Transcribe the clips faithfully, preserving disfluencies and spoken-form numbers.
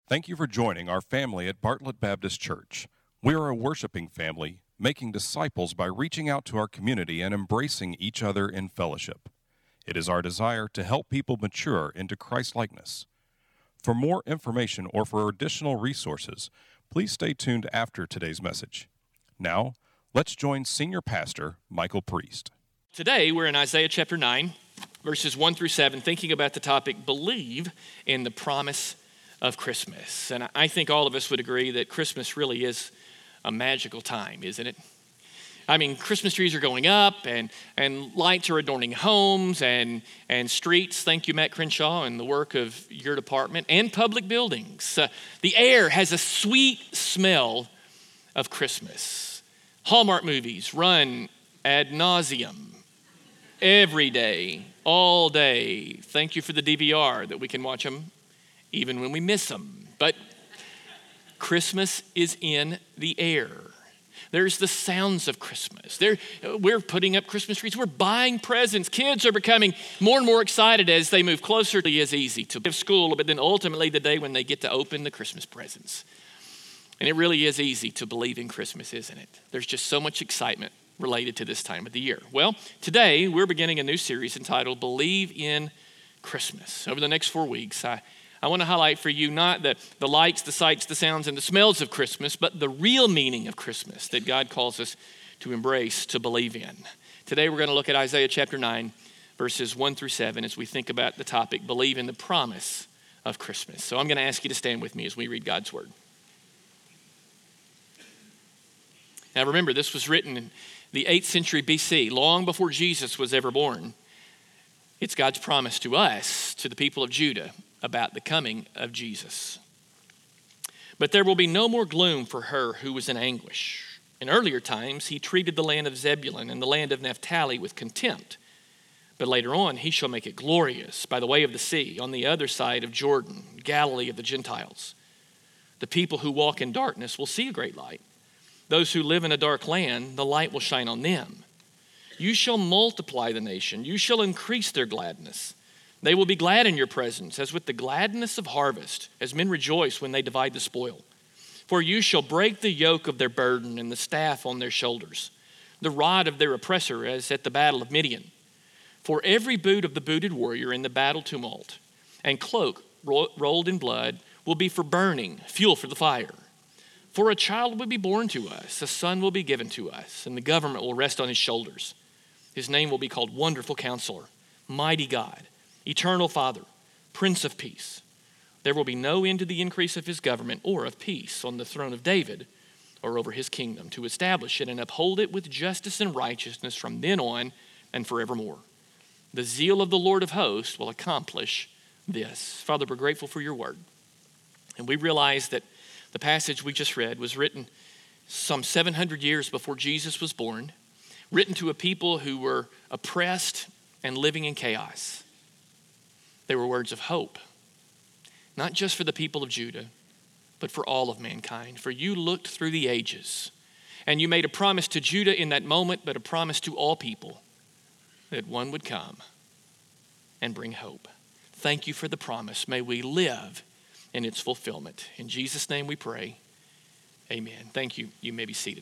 Thank you for joining our family at Bartlett Baptist Church. We are a worshiping family, making disciples by reaching out to our community and embracing each other in fellowship. It is our desire to help people mature into Christ-likeness. For more information or for additional resources, please stay tuned after today's message. Now, let's join Senior Pastor Michael Priest. Today, we're in Isaiah chapter nine, verses one through seven, thinking about the topic, believe in the promise of Christmas. And I think all of us would agree that Christmas really is a magical time, isn't it? I mean, Christmas trees are going up and, and lights are adorning homes and, and streets. Thank you, Matt Crenshaw, and the work of your department, and public buildings. Uh, the air has a sweet smell of Christmas. Hallmark movies run ad nauseum every day, all day. Thank you for the D V R that we can watch them even when we miss them. But Christmas is in the air. There's the sounds of Christmas. There, we're putting up Christmas trees. We're buying presents. Kids are becoming more and more excited as they move closer to as easy to leave school, but then ultimately the day when they get to open the Christmas presents. And it really is easy to believe in Christmas, isn't it? There's just so much excitement related to this time of the year. Well, today we're beginning a new series entitled Believe in Christmas. Over the next four weeks, I I want to highlight for you not the, the lights, the sights, the sounds, and the smells of Christmas, but the real meaning of Christmas that God calls us to embrace, to believe in. Today we're going to look at Isaiah chapter nine, verses one through seven, as we think about the topic, believe in the promise of Christmas. So I'm going to ask you to stand with me as we read God's word. Now remember, this was written in the eighth century B C, long before Jesus was ever born. It's God's promise to us, to the people of Judah, about the coming of Jesus. But there will be no more gloom for her who was in anguish. In earlier times, he treated the land of Zebulun and the land of Naphtali with contempt. But later on, he shall make it glorious by the way of the sea, on the other side of Jordan, Galilee of the Gentiles. The people who walk in darkness will see a great light. Those who live in a dark land, the light will shine on them. You shall multiply the nation. You shall increase their gladness. They will be glad in your presence, as with the gladness of harvest, as men rejoice when they divide the spoil. For you shall break the yoke of their burden and the staff on their shoulders, the rod of their oppressor, as at the battle of Midian. For every boot of the booted warrior in the battle tumult and cloak ro- rolled in blood will be for burning, fuel for the fire. For a child will be born to us, a son will be given to us, and the government will rest on his shoulders. His name will be called Wonderful Counselor, Mighty God, Eternal Father, Prince of Peace. There will be no end to the increase of his government or of peace on the throne of David or over his kingdom, to establish it and uphold it with justice and righteousness from then on and forevermore. The zeal of the Lord of hosts will accomplish this. Father, we're grateful for your word. And we realize that the passage we just read was written some seven hundred years before Jesus was born, written to a people who were oppressed and living in chaos. They were words of hope, not just for the people of Judah, but for all of mankind. For you looked through the ages, and you made a promise to Judah in that moment, but a promise to all people that one would come and bring hope. Thank you for the promise. May we live in its fulfillment. In Jesus' name we pray, amen. Thank you. You may be seated.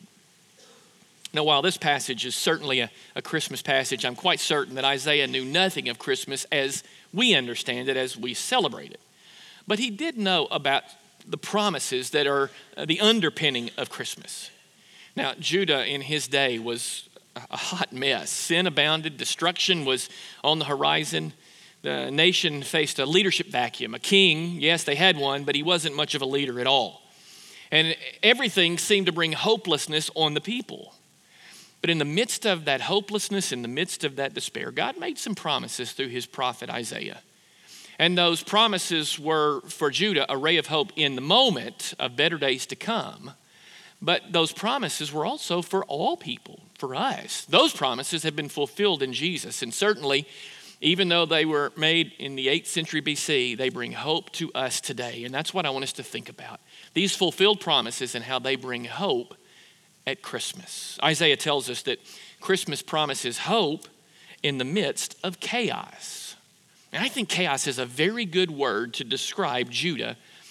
Now, while this passage is certainly a, a Christmas passage, I'm quite certain that Isaiah knew nothing of Christmas as we understand it, as we celebrate it. But he did know about the promises that are the underpinning of Christmas. Now, Judah in his day was a hot mess. Sin abounded. Destruction was on the horizon. The nation faced a leadership vacuum. A king, yes, they had one, but he wasn't much of a leader at all. And everything seemed to bring hopelessness on the people. But in the midst of that hopelessness, in the midst of that despair, God made some promises through his prophet Isaiah. And those promises were for Judah a ray of hope in the moment of better days to come. But those promises were also for all people, for us. Those promises have been fulfilled in Jesus. And certainly, even though they were made in the eighth century B C, they bring hope to us today. And that's what I want us to think about. These fulfilled promises and how they bring hope at Christmas. Isaiah tells us that Christmas promises hope in the midst of chaos. And I think chaos is a very good word to describe Judah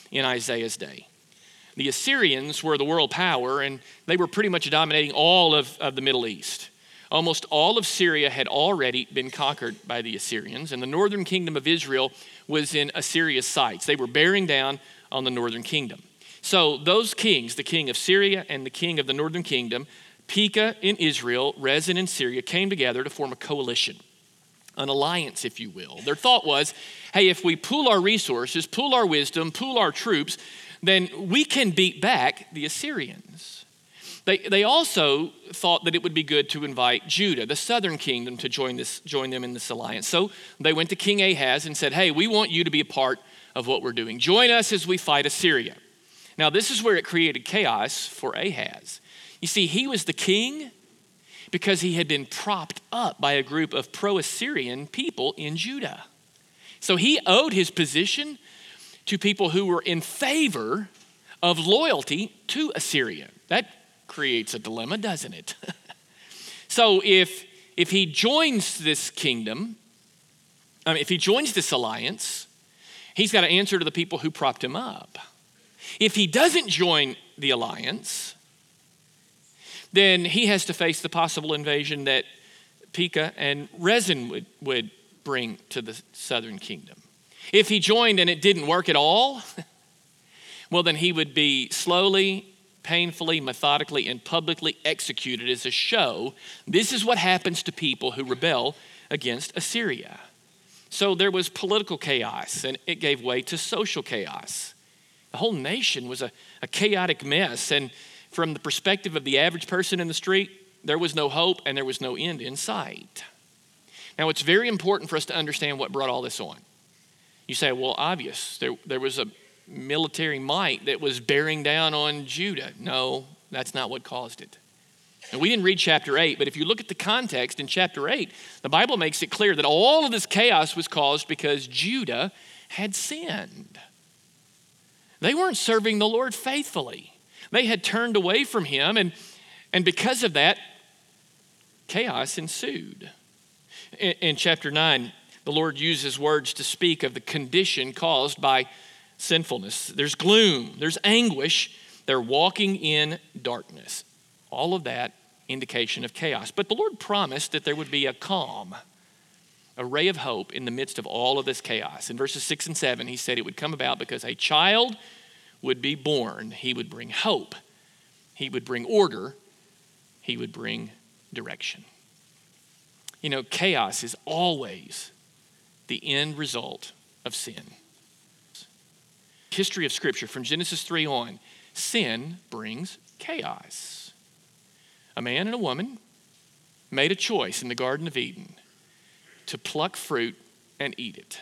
in Isaiah's day. The Assyrians were the world power, and they were pretty much dominating all of, of the Middle East. Almost all of Syria had already been conquered by the Assyrians, and the northern kingdom of Israel was in Assyria's sights. They were bearing down on the northern kingdom. So those kings, the king of Syria and the king of the northern kingdom, Pekah in Israel, Rezin in Syria, came together to form a coalition, an alliance, if you will. Their thought was, hey, if we pool our resources, pool our wisdom, pool our troops, then we can beat back the Assyrians. They, they also thought that it would be good to invite Judah, the southern kingdom, to join, this, join them in this alliance. So they went to King Ahaz and said, hey, we want you to be a part of what we're doing. Join us as we fight Assyria. Now, this is where it created chaos for Ahaz. You see, he was the king because he had been propped up by a group of pro-Assyrian people in Judah. So he owed his position to people who were in favor of loyalty to Assyria. That creates a dilemma, doesn't it? So if, if he joins this kingdom, I mean, if he joins this alliance, he's got to answer to the people who propped him up. If he doesn't join the alliance, then he has to face the possible invasion that Pekah and Rezin would, would bring to the southern kingdom. If he joined and it didn't work at all, well, then he would be slowly, painfully, methodically, and publicly executed as a show. This is what happens to people who rebel against Assyria. So there was political chaos, and it gave way to social chaos. The whole nation was a, a chaotic mess, and from the perspective of the average person in the street, there was no hope and there was no end in sight. Now, it's very important for us to understand what brought all this on. You say, well, obvious. There, there was a military might that was bearing down on Judah. No, that's not what caused it. And we didn't read chapter eight, but if you look at the context in chapter eight, the Bible makes it clear that all of this chaos was caused because Judah had sinned. They weren't serving the Lord faithfully. They had turned away from him, and, and because of that, chaos ensued. In, in chapter nine, the Lord uses words to speak of the condition caused by sinfulness. There's gloom, there's anguish. They're walking in darkness. All of that indication of chaos. But the Lord promised that there would be a calm, a ray of hope in the midst of all of this chaos. In verses six and seven, he said it would come about because a child would be born. He would bring hope. He would bring order. He would bring direction. You know, chaos is always the end result of sin. History of Scripture, from Genesis three on, sin brings chaos. A man and a woman made a choice in the Garden of Eden to pluck fruit and eat it.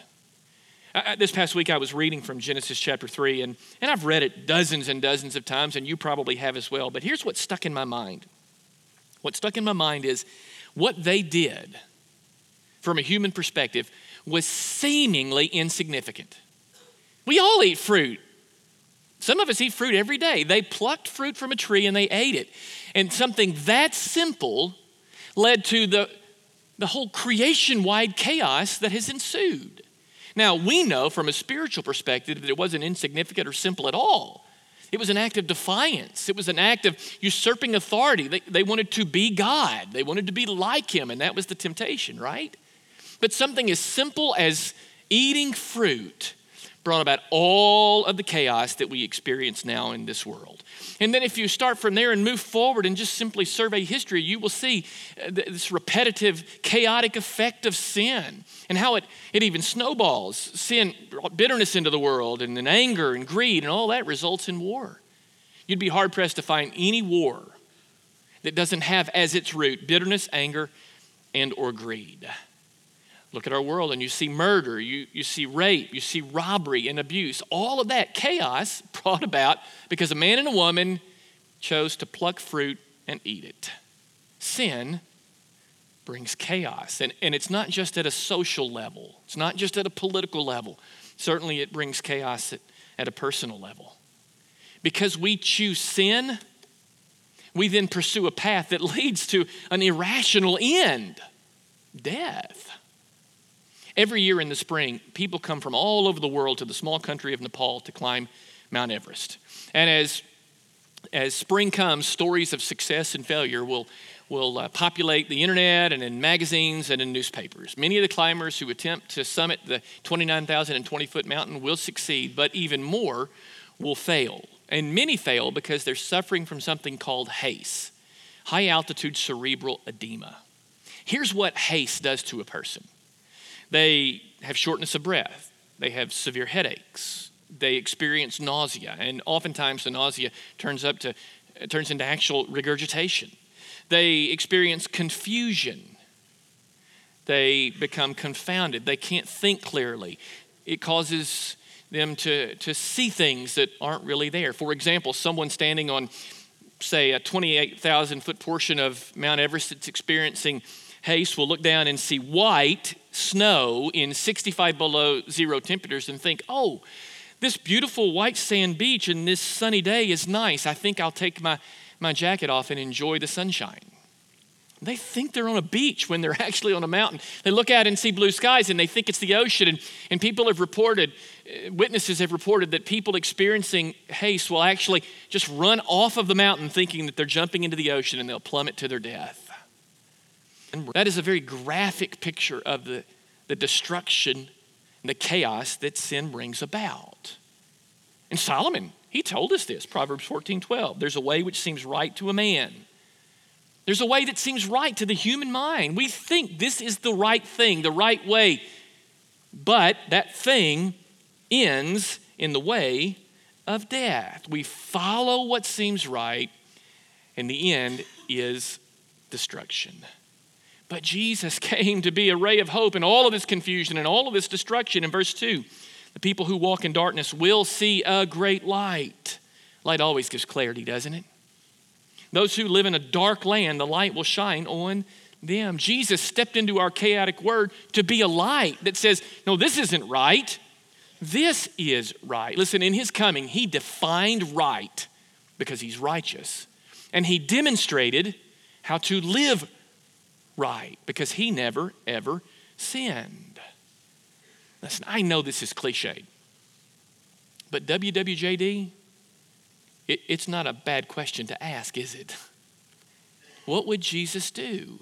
I, this past week I was reading from Genesis chapter three, and, and I've read it dozens and dozens of times, and you probably have as well. But here's what stuck in my mind. What stuck in my mind is what they did from a human perspective was seemingly insignificant. We all eat fruit. Some of us eat fruit every day. They plucked fruit from a tree and they ate it. And something that simple led to the, the whole creation-wide chaos that has ensued. Now, we know from a spiritual perspective that it wasn't insignificant or simple at all. It was an act of defiance. It was an act of usurping authority. They, they wanted to be God. They wanted to be like him, and that was the temptation, right? But something as simple as eating fruit brought about all of the chaos that we experience now in this world. And then if you start from there and move forward and just simply survey history, you will see this repetitive, chaotic effect of sin and how it, it even snowballs. Sin brought bitterness into the world, and then anger and greed, and all that results in war. You'd be hard-pressed to find any war that doesn't have as its root bitterness, anger, and or greed. Look at our world and you see murder, you, you see rape, you see robbery and abuse. All of that chaos brought about because a man and a woman chose to pluck fruit and eat it. Sin brings chaos. And, and it's not just at a social level. It's not just at a political level. Certainly it brings chaos at, at a personal level. Because we choose sin, we then pursue a path that leads to an irrational end, death. Every year in the spring, people come from all over the world to the small country of Nepal to climb Mount Everest. And as, as spring comes, stories of success and failure will, will uh, populate the internet and in magazines and in newspapers. Many of the climbers who attempt to summit the twenty-nine thousand twenty foot mountain will succeed, but even more will fail. And many fail because they're suffering from something called H A C E, high altitude cerebral edema. Here's what H A C E does to a person. They have shortness of breath. They have severe headaches. They experience nausea, and oftentimes the nausea turns up to turns into actual regurgitation. They experience confusion. They become confounded. They can't think clearly. It causes them to, to see things that aren't really there. For example, someone standing on, say, a twenty-eight thousand foot portion of Mount Everest that's experiencing H A C E will look down and see white snow in sixty-five below zero temperatures and think, oh, this beautiful white sand beach and this sunny day is nice. I think I'll take my, my jacket off and enjoy the sunshine. They think they're on a beach when they're actually on a mountain. They look out and see blue skies and they think it's the ocean. And, and people have reported, witnesses have reported that people experiencing H A C E will actually just run off of the mountain thinking that they're jumping into the ocean and they'll plummet to their death. And that is a very graphic picture of the, the destruction and the chaos that sin brings about. And Solomon, he told us this, Proverbs fourteen twelve. There's a way which seems right to a man. There's a way that seems right to the human mind. We think this is the right thing, the right way. But that thing ends in the way of death. We follow what seems right, and the end is destruction. But Jesus came to be a ray of hope in all of this confusion and all of this destruction. In verse two, the people who walk in darkness will see a great light. Light always gives clarity, doesn't it? Those who live in a dark land, the light will shine on them. Jesus stepped into our chaotic world to be a light that says, no, this isn't right. This is right. Listen, in his coming, he defined right because he's righteous. And he demonstrated how to live right because he never, ever sinned. Listen, I know this is cliched, but W W J D, it, it's not a bad question to ask, is it? What would Jesus do?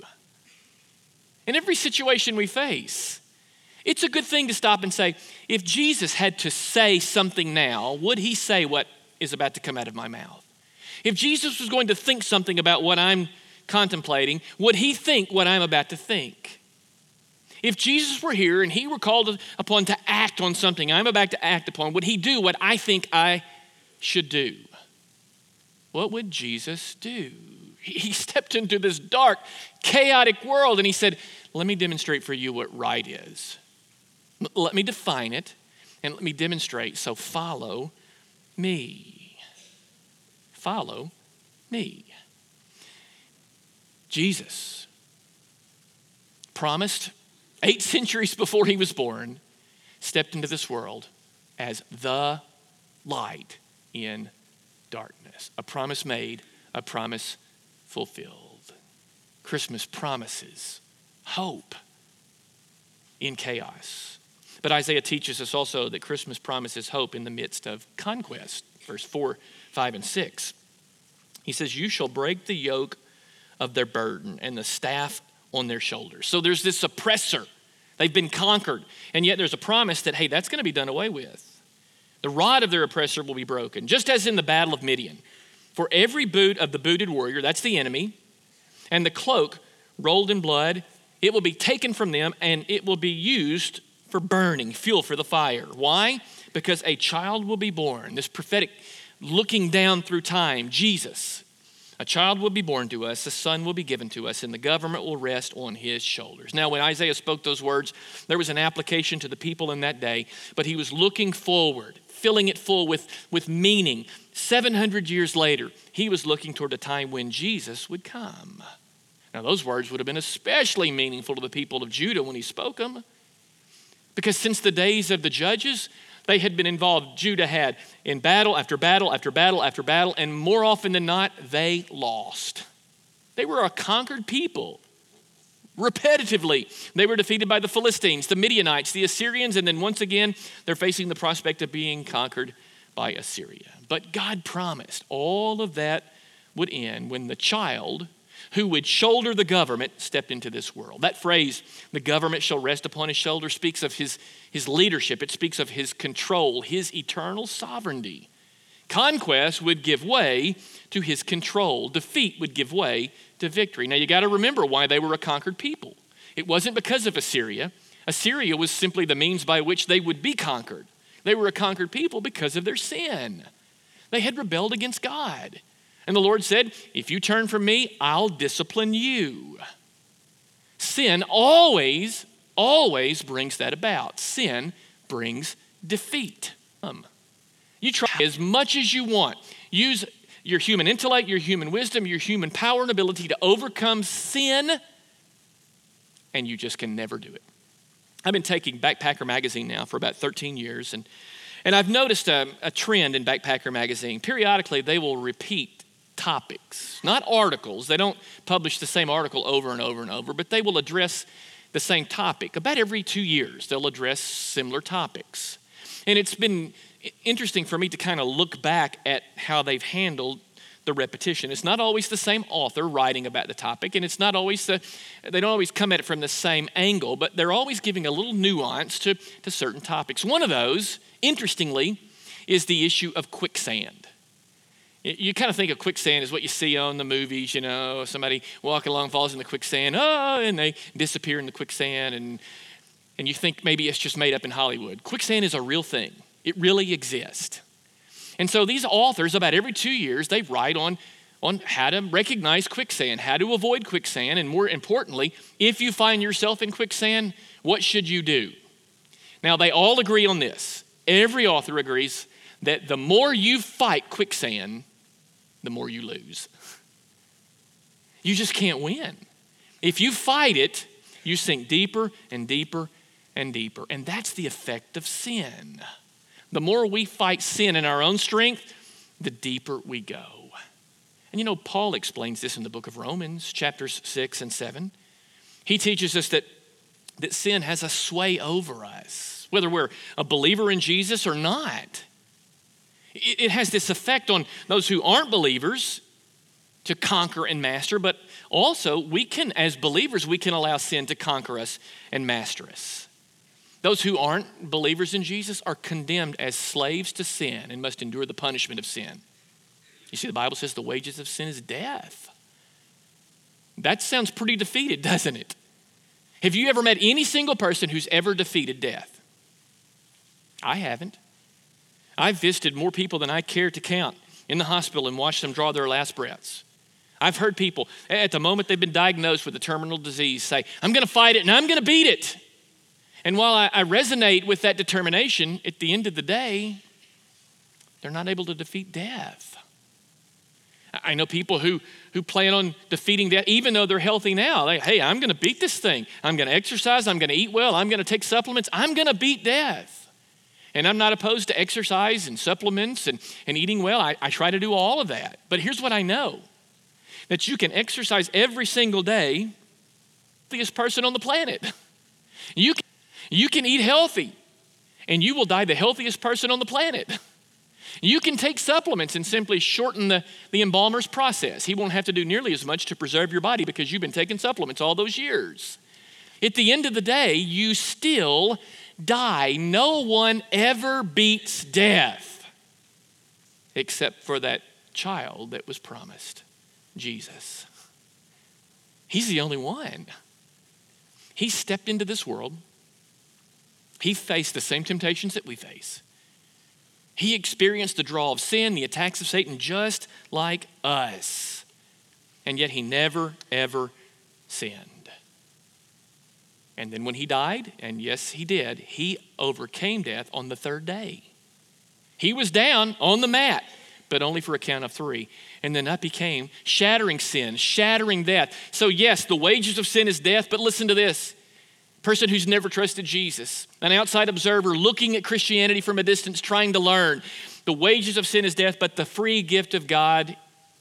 In every situation we face, it's a good thing to stop and say, if Jesus had to say something now, would he say what is about to come out of my mouth? If Jesus was going to think something about what I'm contemplating, would he think what I'm about to think? If Jesus were here and he were called upon to act on something I'm about to act upon, would he do what I think I should do? What would Jesus do? He stepped into this dark, chaotic world and he said, let me demonstrate for you what right is. Let me define it and let me demonstrate. So follow me. Follow me. Jesus promised eight centuries before he was born, stepped into this world as the light in darkness. A promise made, a promise fulfilled. Christmas promises hope in chaos. But Isaiah teaches us also that Christmas promises hope in the midst of conquest. Verse four, five, and six. He says, you shall break the yoke of their burden and the staff on their shoulders. So there's this oppressor. They've been conquered. And yet there's a promise that, hey, that's going to be done away with. The rod of their oppressor will be broken, just as in the battle of Midian. For every boot of the booted warrior, that's the enemy, and the cloak rolled in blood, it will be taken from them and it will be used for burning, fuel for the fire. Why? Because a child will be born. This prophetic looking down through time, Jesus. A child will be born to us, a son will be given to us, and the government will rest on his shoulders. Now, when Isaiah spoke those words, there was an application to the people in that day, but he was looking forward, filling it full with, with meaning. seven hundred years later, he was looking toward a time when Jesus would come. Now, those words would have been especially meaningful to the people of Judah when he spoke them, because since the days of the judges, they had been involved, Judah had, in battle after battle after battle after battle, and more often than not, they lost. They were a conquered people. Repetitively, they were defeated by the Philistines, the Midianites, the Assyrians, and then once again, they're facing the prospect of being conquered by Assyria. But God promised all of that would end when the child who would shoulder the government stepped into this world. That phrase, the government shall rest upon his shoulder, speaks of his, his leadership. It speaks of his control, his eternal sovereignty. Conquest would give way to his control. Defeat would give way to victory. Now you got to remember why they were a conquered people. It wasn't because of Assyria. Assyria was simply the means by which they would be conquered. They were a conquered people because of their sin. They had rebelled against God. And the Lord said, if you turn from me, I'll discipline you. Sin always, always brings that about. Sin brings defeat. Um, you try as much as you want. Use your human intellect, your human wisdom, your human power and ability to overcome sin, and you just can never do it. I've been taking Backpacker Magazine now for about thirteen years, and, and I've noticed a, a trend in Backpacker Magazine. Periodically, they will repeat topics, not articles. They don't publish the same article over and over and over, but they will address the same topic. About every two years, they'll address similar topics. And it's been interesting for me to kind of look back at how they've handled the repetition. It's not always the same author writing about the topic, and it's not always the, they don't always come at it from the same angle, but they're always giving a little nuance to, to certain topics. One of those, interestingly, is the issue of quicksand. You kind of think of quicksand as what you see on the movies, you know, somebody walking along falls in the quicksand, oh, and they disappear in the quicksand, and and you think maybe it's just made up in Hollywood. Quicksand is a real thing. It really exists. And so these authors, about every two years, they write on, on how to recognize quicksand, how to avoid quicksand, and more importantly, if you find yourself in quicksand, what should you do? Now, they all agree on this. Every author agrees that the more you fight quicksand, the more you lose. You just can't win. If you fight it, you sink deeper and deeper and deeper. And that's the effect of sin. The more we fight sin in our own strength, the deeper we go. And you know, Paul explains this in the book of Romans, chapters six and seven. He teaches us that, that sin has a sway over us, whether we're a believer in Jesus or not. It has this effect on those who aren't believers to conquer and master, but also we can, as believers, we can allow sin to conquer us and master us. Those who aren't believers in Jesus are condemned as slaves to sin and must endure the punishment of sin. You see, the Bible says the wages of sin is death. That sounds pretty defeated, doesn't it? Have you ever met any single person who's ever defeated death? I haven't. I've visited more people than I care to count in the hospital and watched them draw their last breaths. I've heard people at the moment they've been diagnosed with a terminal disease say, I'm going to fight it and I'm going to beat it. And while I, I resonate with that determination, at the end of the day, they're not able to defeat death. I know people who, who plan on defeating death even though they're healthy now. They, hey, I'm going to beat this thing. I'm going to exercise. I'm going to eat well. I'm going to take supplements. I'm going to beat death. And I'm not opposed to exercise and supplements and, and eating well. I, I try to do all of that. But here's what I know. That you can exercise every single day, the healthiest person on the planet. You can, you can eat healthy, and you will die the healthiest person on the planet. You can take supplements and simply shorten the, the embalmer's process. He won't have to do nearly as much to preserve your body because you've been taking supplements all those years. At the end of the day, you still die. No one ever beats death except for that child that was promised, Jesus. He's the only one. He stepped into this world. He faced the same temptations that we face. He experienced the draw of sin, the attacks of Satan, just like us. And yet he never, ever sinned. And then when he died, and yes, he did, he overcame death on the third day. He was down on the mat, but only for a count of three. And then up he came, shattering sin, shattering death. So yes, the wages of sin is death, but listen to this. Person who's never trusted Jesus, an outside observer looking at Christianity from a distance, trying to learn. The wages of sin is death, but the free gift of God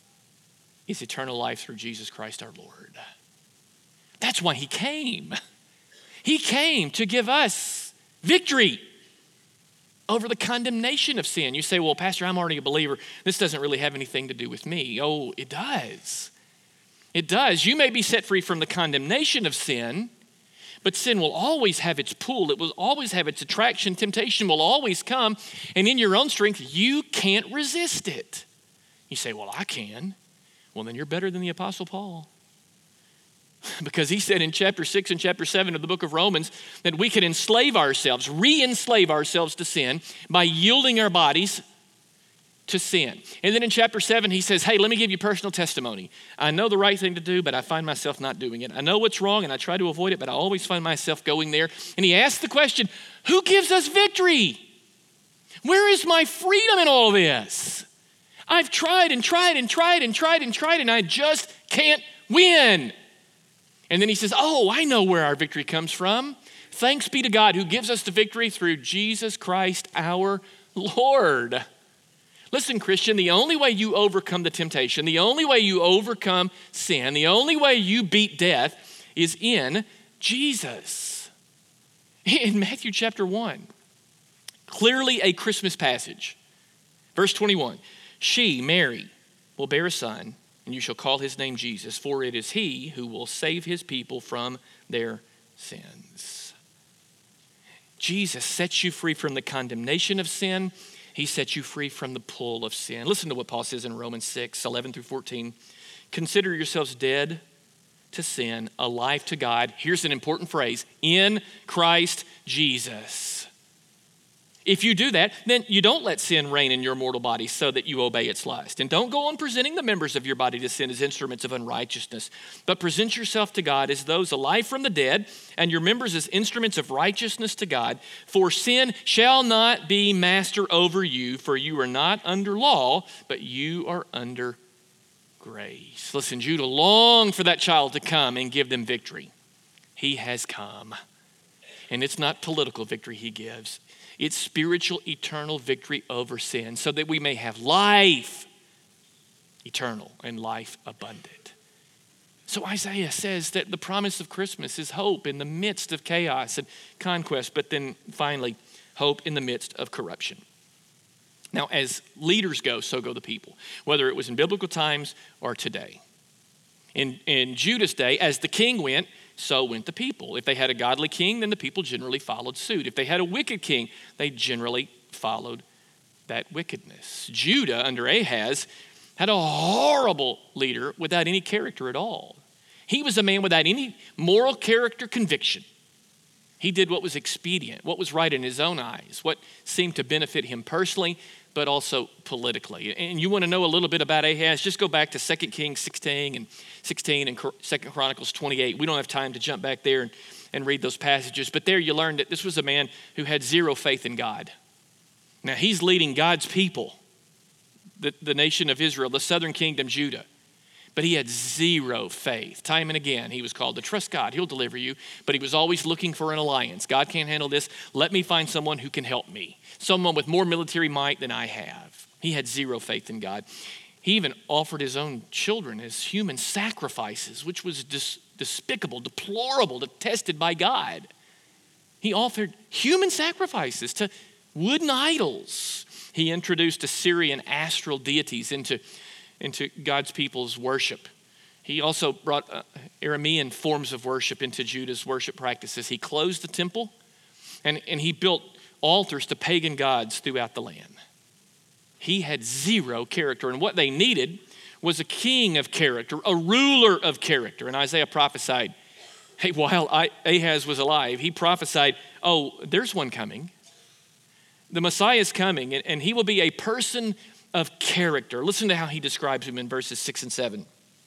is eternal life through Jesus Christ our Lord. That's why he came. He came to give us victory. over the condemnation of sin. You say, well, Pastor, I'm already a believer. This doesn't really have anything to do with me. Oh, it does. It does. You may be set free from the condemnation of sin, but sin will always have its pull. It will always have its attraction. Temptation will always come. And in your own strength, you can't resist it. You say, well, I can. Well, then you're better than the Apostle Paul. Because he said in chapter six and chapter seven of the book of Romans that we can enslave ourselves, re-enslave ourselves to sin by yielding our bodies to sin. And then in chapter seven, he says, hey, let me give you personal testimony. I know the right thing to do, but I find myself not doing it. I know what's wrong and I try to avoid it, but I always find myself going there. And he asks the question, who gives us victory? Where is my freedom in all this? I've tried and tried and tried and tried and tried and I just can't win. And then he says, oh, I know where our victory comes from. Thanks be to God who gives us the victory through Jesus Christ our Lord. Listen, Christian, the only way you overcome the temptation, the only way you overcome sin, the only way you beat death is in Jesus. In Matthew chapter one, clearly a Christmas passage. Verse twenty-one, she, Mary, will bear a son, and you shall call his name Jesus, for it is he who will save his people from their sins. Jesus sets you free from the condemnation of sin. He sets you free from the pull of sin. Listen to what Paul says in Romans six, eleven through fourteen. Consider yourselves dead to sin, alive to God. Here's an important phrase, in Christ Jesus. If you do that, then you don't let sin reign in your mortal body so that you obey its lust. And don't go on presenting the members of your body to sin as instruments of unrighteousness, but present yourself to God as those alive from the dead and your members as instruments of righteousness to God. For sin shall not be master over you, for you are not under law, but you are under grace. Listen, Judah longed for that child to come and give them victory. He has come. And it's not political victory he gives. It's spiritual, eternal victory over sin so that we may have life eternal and life abundant. So Isaiah says that the promise of Christmas is hope in the midst of chaos and conquest, but then finally, hope in the midst of corruption. Now, as leaders go, so go the people, whether it was in biblical times or today. In, in Judah's day, as the king went, so went the people. If they had a godly king, then the people generally followed suit. If they had a wicked king, they generally followed that wickedness. Judah, under Ahaz, had a horrible leader without any character at all. He was a man without any moral character conviction. He did what was expedient, what was right in his own eyes, what seemed to benefit him personally, but also politically. And you want to know a little bit about Ahaz, just go back to Second Kings sixteen and sixteen and Second Chronicles twenty-eight. We don't have time to jump back there and, and read those passages, but there you learn that this was a man who had zero faith in God. Now he's leading God's people, the, the nation of Israel, the southern kingdom, Judah. But he had zero faith. Time and again, he was called to trust God. He'll deliver you. But he was always looking for an alliance. God can't handle this. Let me find someone who can help me. Someone with more military might than I have. He had zero faith in God. He even offered his own children as human sacrifices, which was dis- despicable, deplorable, detested by God. He offered human sacrifices to wooden idols. He introduced Assyrian astral deities into into God's people's worship. He also brought uh, Aramean forms of worship into Judah's worship practices. He closed the temple and, and he built altars to pagan gods throughout the land. He had zero character, and what they needed was a king of character, a ruler of character. And Isaiah prophesied, hey, while Ahaz was alive, he prophesied, oh, there's one coming. The Messiah is coming, and, and he will be a person of character. Listen to how he describes him in verses six and seven.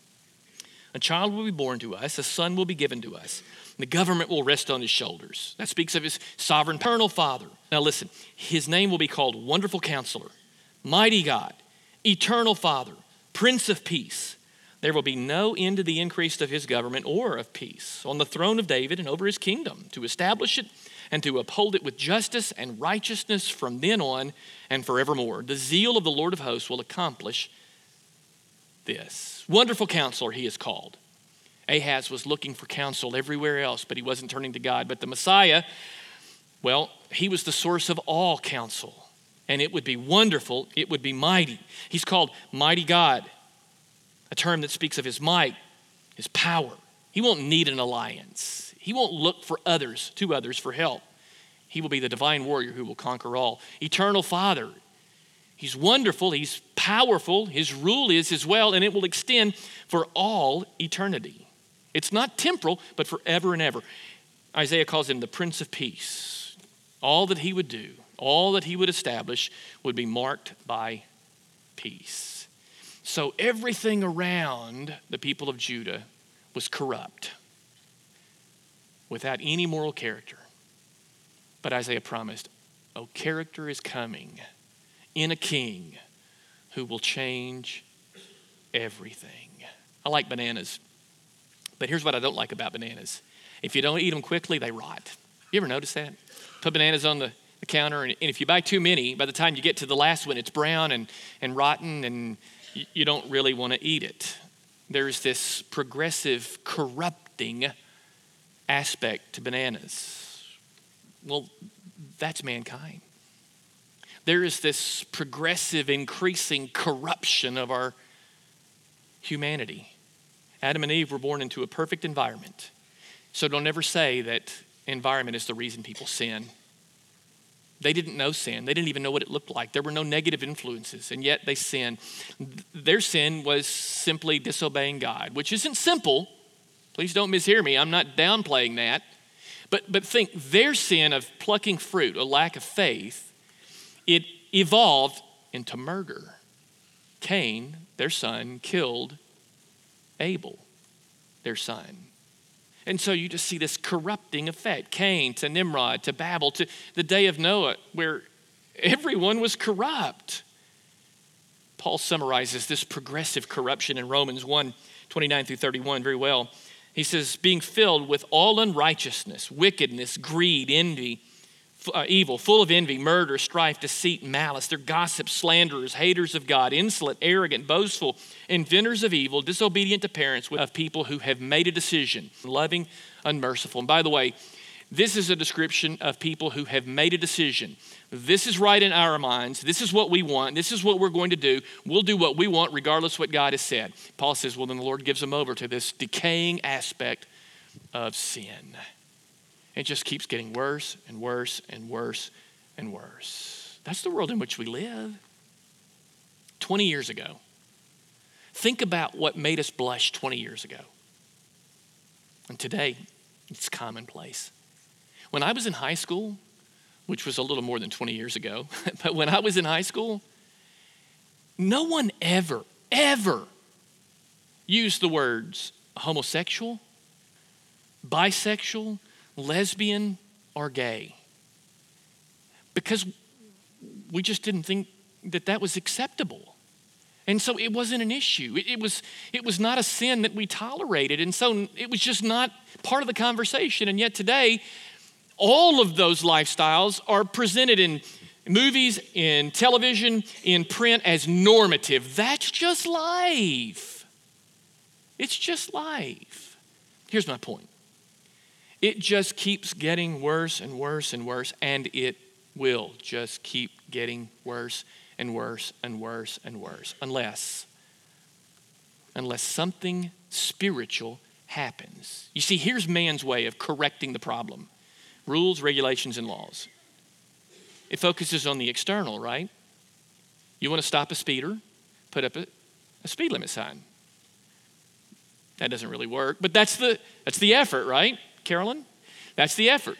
A child will be born to us, a son will be given to us. The government will rest on his shoulders. That speaks of his sovereign paternal father. Now listen, his name will be called Wonderful Counselor, Mighty God, Eternal Father, Prince of Peace. There will be no end to the increase of his government or of peace on the throne of David and over his kingdom, to establish it and to uphold it with justice and righteousness from then on and forevermore. The zeal of the Lord of hosts will accomplish this. Wonderful Counselor, he is called. Ahaz was looking for counsel everywhere else, but he wasn't turning to God. But the Messiah, well, He was the source of all counsel, and it would be wonderful, it would be mighty. He's called Mighty God, a term that speaks of his might, his power. He won't need an alliance. He won't look for others, to others for help. He will be the divine warrior who will conquer all. Eternal Father. He's wonderful. He's powerful. His rule is as well, and it will extend for all eternity. It's not temporal, but forever and ever. Isaiah calls him the Prince of Peace. All that he would do, all that he would establish would be marked by peace. So everything around the people of Judah was corrupt, without any moral character. But Isaiah promised, oh, character is coming in a king who will change everything. I like bananas, but here's what I don't like about bananas. If you don't eat them quickly, they rot. You ever notice that? Put bananas on the, the counter, and, and if you buy too many, by the time you get to the last one, it's brown and, and rotten, and you, you don't really want to eat it. There's this progressive corrupting aspect to bananas. Well, that's mankind. There is this progressive, increasing corruption of our humanity. Adam and Eve were born into a perfect environment. So don't ever say that environment is the reason people sin. They didn't know sin. They didn't even know what it looked like. There were no negative influences, and yet they sinned. Their sin was simply disobeying God, which isn't simple. Please don't mishear me. I'm not downplaying that. But, but think, their sin of plucking fruit, a lack of faith, it evolved into murder. Cain, their son, killed Abel, their son. And so you just see this corrupting effect. Cain to Nimrod to Babel to the day of Noah, where everyone was corrupt. Paul summarizes this progressive corruption in Romans one, twenty-nine through thirty-one very well. He says, being filled with all unrighteousness, wickedness, greed, envy, uh, evil, full of envy, murder, strife, deceit, malice. They're gossips, slanderers, haters of God, insolent, arrogant, boastful, inventors of evil, disobedient to parents, of people who have made a decision, loving, unmerciful. And by the way, this is a description of people who have made a decision. This is right in our minds. This is what we want. This is what we're going to do. We'll do what we want regardless of what God has said. Paul says, well, then the Lord gives them over to this decaying aspect of sin. It just keeps getting worse and worse and worse and worse. That's the world in which we live. twenty years ago. Think about what made us blush twenty years ago. And today, it's commonplace. When I was in high school, which was a little more than twenty years ago, but when I was in high school, no one ever, ever used the words homosexual, bisexual, lesbian, or gay. Because we just didn't think that that was acceptable. And so it wasn't an issue. It, it was it was not a sin that we tolerated. And so it was just not part of the conversation. And yet today, all of those lifestyles are presented in movies, in television, in print as normative. That's just life. It's just life. Here's my point. It just keeps getting worse and worse and worse, and it will just keep getting worse and worse and worse and worse, unless, unless something spiritual happens. You see, here's man's way of correcting the problem. Rules, regulations, and laws. It focuses on the external, right? You want to stop a speeder, put up a, a speed limit sign. That doesn't really work, but that's the that's the effort, right, Carolyn? That's the effort.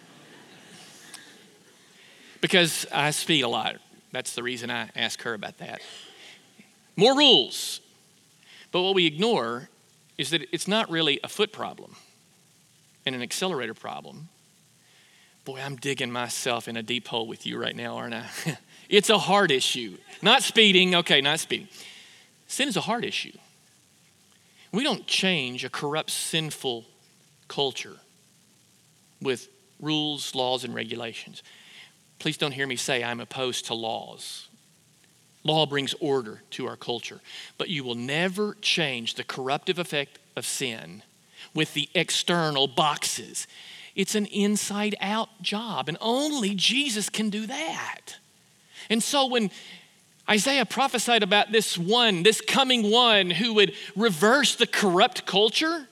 Because I speed a lot. That's the reason I ask her about that. More rules. But what we ignore is that it's not really a foot problem and an accelerator problem. Boy, I'm digging myself in a deep hole with you right now, aren't I? It's a heart issue. Not speeding. Okay, not speeding. Sin is a heart issue. We don't change a corrupt, sinful culture with rules, laws, and regulations. Please don't hear me say I'm opposed to laws. Law brings order to our culture. But you will never change the corruptive effect of sin with the external boxes. It's an inside out job, and only Jesus can do that. And so when Isaiah prophesied about this one, this coming one who would reverse the corrupt culture,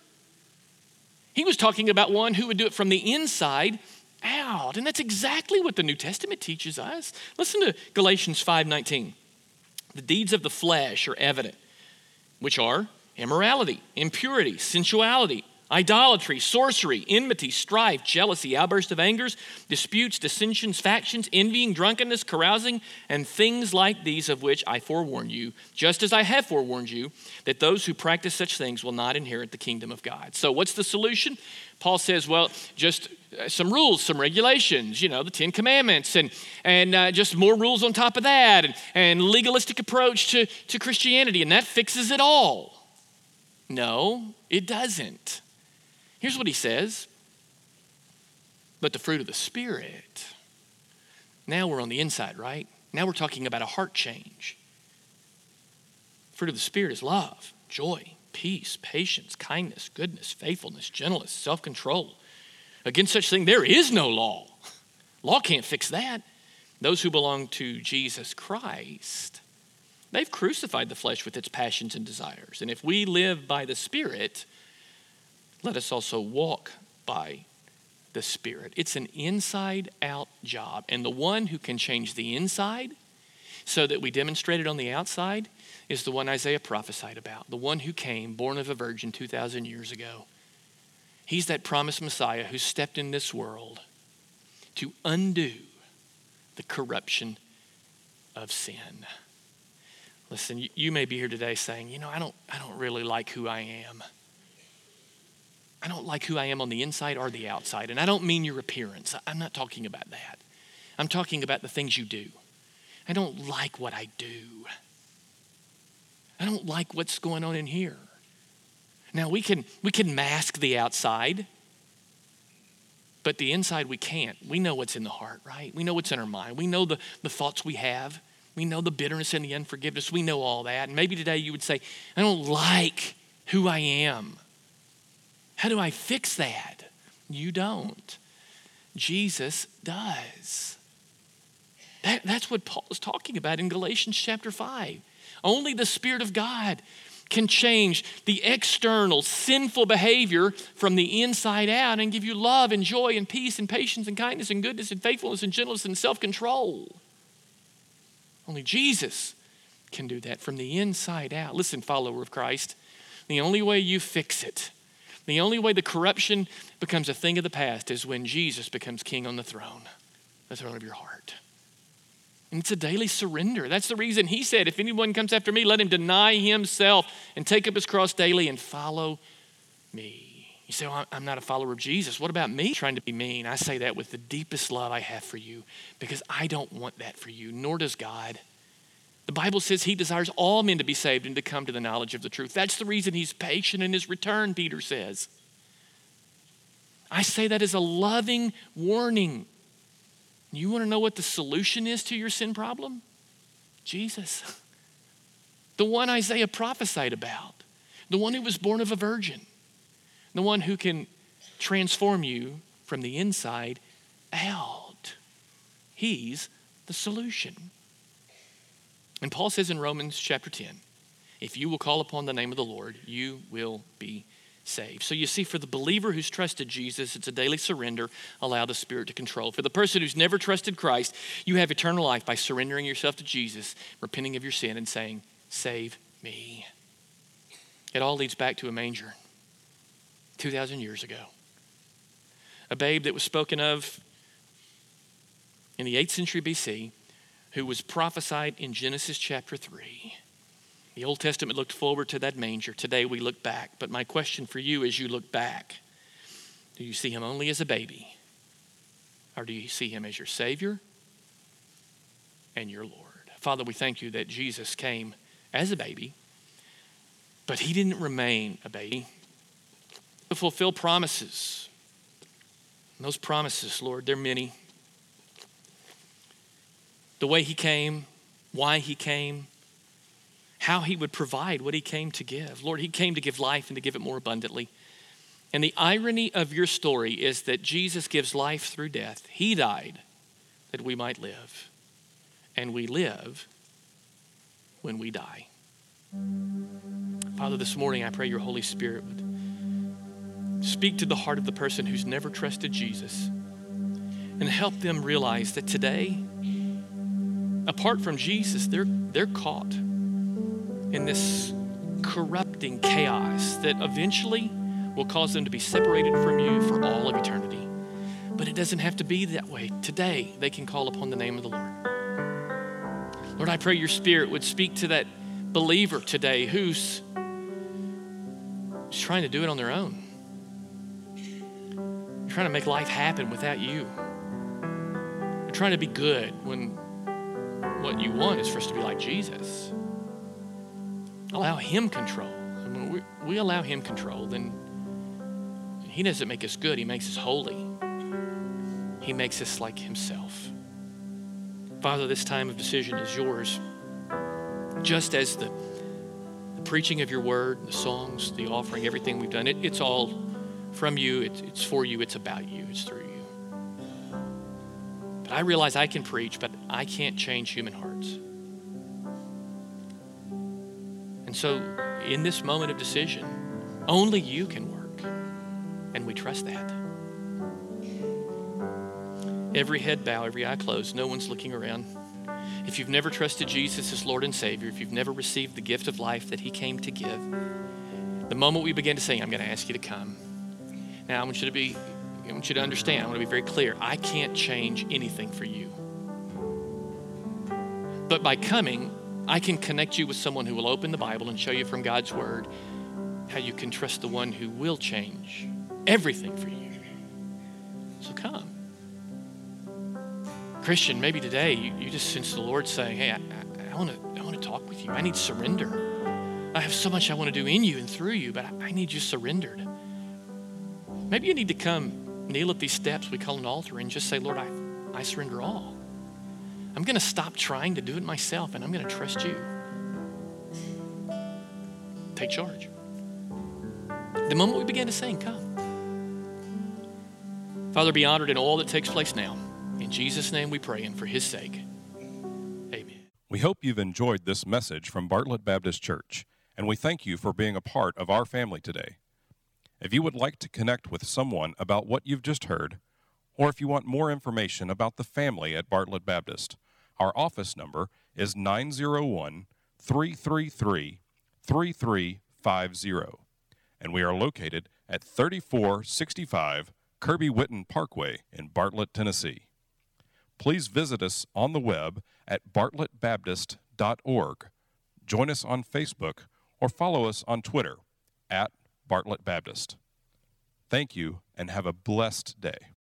he was talking about one who would do it from the inside out. And that's exactly what the New Testament teaches us. Listen to Galatians five nineteen. The deeds of the flesh are evident, which are immorality, impurity, sensuality, idolatry, sorcery, enmity, strife, jealousy, outbursts of angers, disputes, dissensions, factions, envying, drunkenness, carousing, and things like these, of which I forewarn you, just as I have forewarned you, that those who practice such things will not inherit the kingdom of God. So what's the solution? Paul says, well, just some rules, some regulations, you know, the Ten Commandments, and and uh, just more rules on top of that, and, and legalistic approach to, to Christianity, and that fixes it all. No, it doesn't. Here's what he says. But the fruit of the Spirit. Now we're on the inside, right? Now we're talking about a heart change. Fruit of the Spirit is love, joy, peace, patience, kindness, goodness, faithfulness, gentleness, self-control. Against such thing, there is no law. Law can't fix that. Those who belong to Jesus Christ, they've crucified the flesh with its passions and desires. And if we live by the Spirit, let us also walk by the Spirit. It's an inside-out job. And the one who can change the inside so that we demonstrate it on the outside is the one Isaiah prophesied about, the one who came, born of a virgin two thousand years ago. He's that promised Messiah who stepped in this world to undo the corruption of sin. Listen, you may be here today saying, you know, I don't, I don't really like who I am. I don't like who I am on the inside or the outside. And I don't mean your appearance. I'm not talking about that. I'm talking about the things you do. I don't like what I do. I don't like what's going on in here. Now we can we can mask the outside, but the inside we can't. We know what's in the heart, right? We know what's in our mind. We know the, the thoughts we have. We know the bitterness and the unforgiveness. We know all that. And maybe today you would say, I don't like who I am. How do I fix that? You don't. Jesus does. That, that's what Paul is talking about in Galatians chapter five. Only the Spirit of God can change the external sinful behavior from the inside out and give you love and joy and peace and patience and kindness and goodness and faithfulness and gentleness and self-control. Only Jesus can do that from the inside out. Listen, follower of Christ, the only way you fix it, the only way the corruption becomes a thing of the past is when Jesus becomes king on the throne, the throne of your heart. And it's a daily surrender. That's the reason he said, if anyone comes after me, let him deny himself and take up his cross daily and follow me. You say, well, I'm not a follower of Jesus. What about me trying to be mean? I say that with the deepest love I have for you because I don't want that for you, nor does God. The Bible says he desires all men to be saved and to come to the knowledge of the truth. That's the reason he's patient in his return, Peter says. I say that as a loving warning. You want to know what the solution is to your sin problem? Jesus. The one Isaiah prophesied about. The one who was born of a virgin. The one who can transform you from the inside out. He's the solution. And Paul says in Romans chapter ten, if you will call upon the name of the Lord, you will be saved. So you see, for the believer who's trusted Jesus, it's a daily surrender. Allow the Spirit to control. For the person who's never trusted Christ, you have eternal life by surrendering yourself to Jesus, repenting of your sin, and saying, save me. It all leads back to a manger two thousand years ago. A babe that was spoken of in the eighth century B C, who was prophesied in Genesis chapter three. The Old Testament looked forward to that manger. Today we look back. But my question for you as you look back, do you see him only as a baby? Or do you see him as your Savior and your Lord? Father, we thank you that Jesus came as a baby, but he didn't remain a baby. To fulfill promises. And those promises, Lord, they're many. The way he came, why he came, how he would provide what he came to give. Lord, he came to give life and to give it more abundantly. And the irony of your story is that Jesus gives life through death. He died that we might live. And we live when we die. Father, this morning I pray your Holy Spirit would speak to the heart of the person who's never trusted Jesus and help them realize that today, apart from Jesus, they're, they're caught in this corrupting chaos that eventually will cause them to be separated from you for all of eternity. But it doesn't have to be that way. Today, they can call upon the name of the Lord. Lord, I pray your Spirit would speak to that believer today who's trying to do it on their own. You're trying to make life happen without you. You're trying to be good when what you want is for us to be like Jesus. Allow him control. And when we, we allow him control, then he doesn't make us good. He makes us holy. He makes us like himself. Father, this time of decision is yours. Just as the, the preaching of your word, the songs, the offering, everything we've done, it, it's all from you. It's, it's for you. It's about you. It's through you. But I realize I can preach, but I can't change human hearts. And so in this moment of decision, only you can work. And we trust that. Every head bow, every eye closed, no one's looking around. If you've never trusted Jesus as Lord and Savior, if you've never received the gift of life that he came to give, the moment we begin to sing, I'm going to ask you to come. Now, I want you to be, I want you to understand, I want to be very clear. I can't change anything for you. But by coming, I can connect you with someone who will open the Bible and show you from God's word how you can trust the one who will change everything for you. So come. Christian, maybe today you, you just sense the Lord saying, hey, I, I, I want to I want to talk with you. I need surrender. I have so much I want to do in you and through you, but I, I need you surrendered. Maybe you need to come kneel at these steps we call an altar and just say, Lord, I, I surrender all. I'm going to stop trying to do it myself and I'm going to trust you. Take charge. The moment we begin to sing, come. Father, be honored in all that takes place now. In Jesus' name we pray, and for his sake, amen. We hope you've enjoyed this message from Bartlett Baptist Church, and we thank you for being a part of our family today. If you would like to connect with someone about what you've just heard, or if you want more information about the family at Bartlett Baptist, our office number is nine oh one, three three three, three three five zero, and we are located at thirty-four sixty-five Kirby Whitten Parkway in Bartlett, Tennessee. Please visit us on the web at bartlett baptist dot org. Join us on Facebook or follow us on Twitter at Bartlett Baptist. Thank you and have a blessed day.